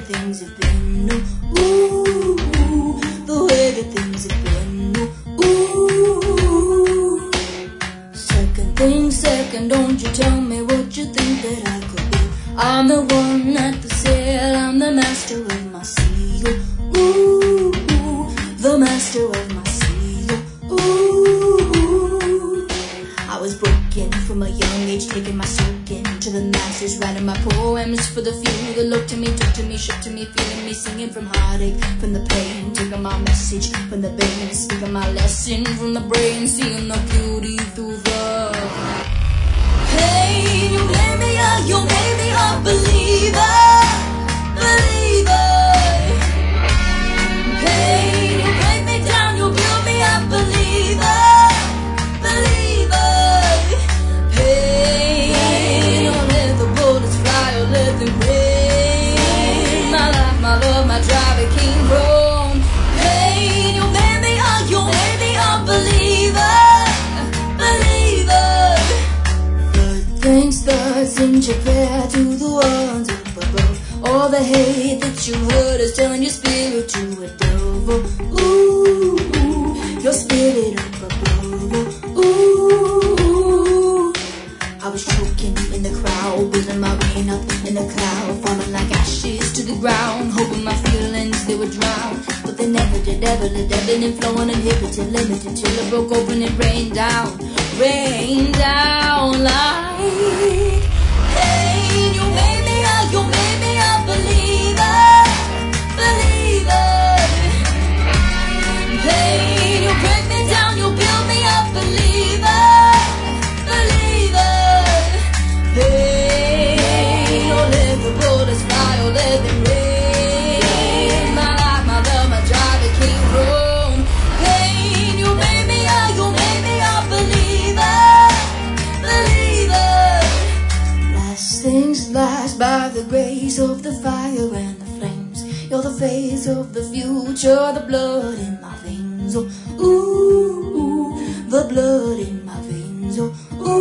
things have been. Ooh, the way that things have been. Ooh. Second thing, second, don't you tell me what you think that I could be. I'm the one at the sail, I'm the master of my sea. Ooh, the master of my sea. Ooh, I was broken from a young age, taking my soaking to the masses, writing my poems for the few that looked to me, took to me, shook to me, feeling me, singing from heartache, from the pain, taking my message from the vein, speaking my lesson from the brain, seeing the beauty through the pain. You made me a believer, believer. Pain, you break me down, you build me up, believer, believer. Pain, don't let the bullets fly or let them rain. My life, my love, my drive, it came from pain. You made me a believer, believer. Third things you pray to the ones up above. All the hate that you heard is telling your spirit to adore. Ooh, your spirit up above. Ooh, I was choking in the crowd, building my rain up in the cloud, falling like ashes to the ground, hoping my feelings they would drown, but they never did. Ebbing and flowing, inhibited, limited, till it broke open and rained down like pain. You made me a believer, believer. Pain, you break me down, you build me up, believer, believer. Pain, don't let the bullets fly or let them rain. My life, my love, my drive, it came from pain. You made me a believer, believer. Last things last, by the grace of the fire and the flames. You're the face of the future, the blood in my veins. Oh, ooh, the blood in my veins. Oh,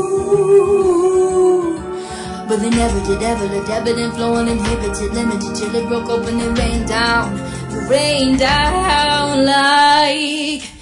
ooh. But they never did, ever let ebbing and flowing, inhibited, limited, till it broke open and rained down like